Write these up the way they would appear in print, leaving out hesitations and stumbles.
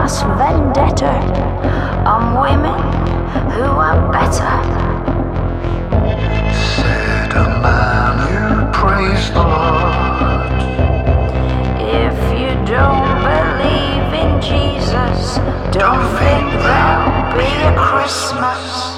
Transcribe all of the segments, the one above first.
mass vendetta on women who are better. Said a man who praised the Lord. If you don't believe in Jesus, don't think there'll be a Christmas.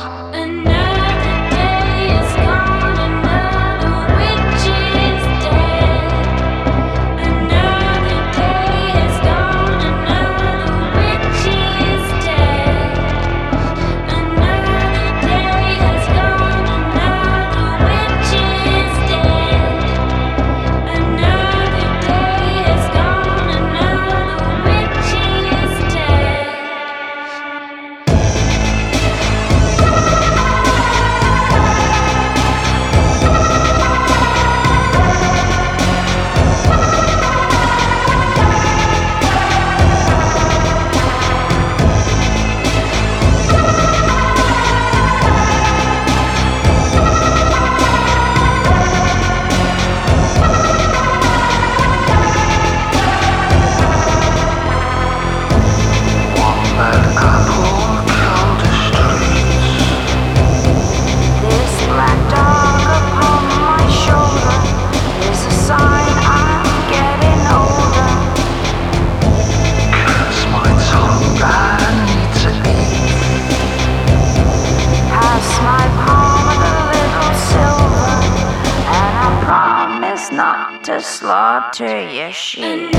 Not to slaughter your sheep.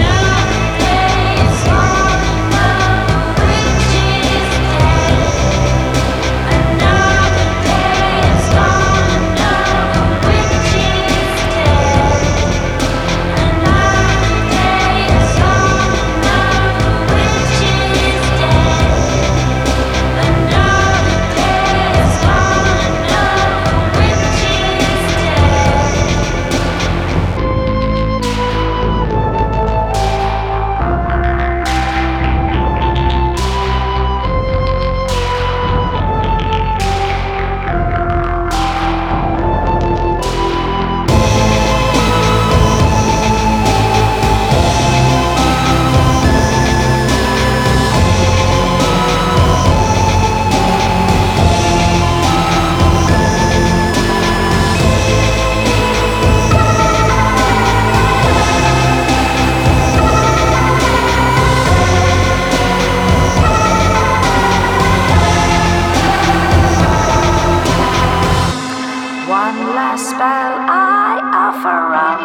One last spell I offer up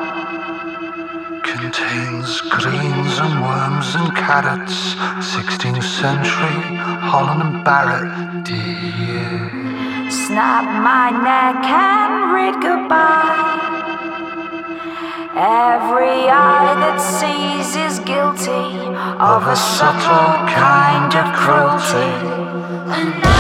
contains greens and worms and carrots. 16th century Holland and Barrett, dear. Snap my neck and read goodbye. Every eye that sees is guilty of a subtle kind of cruelty.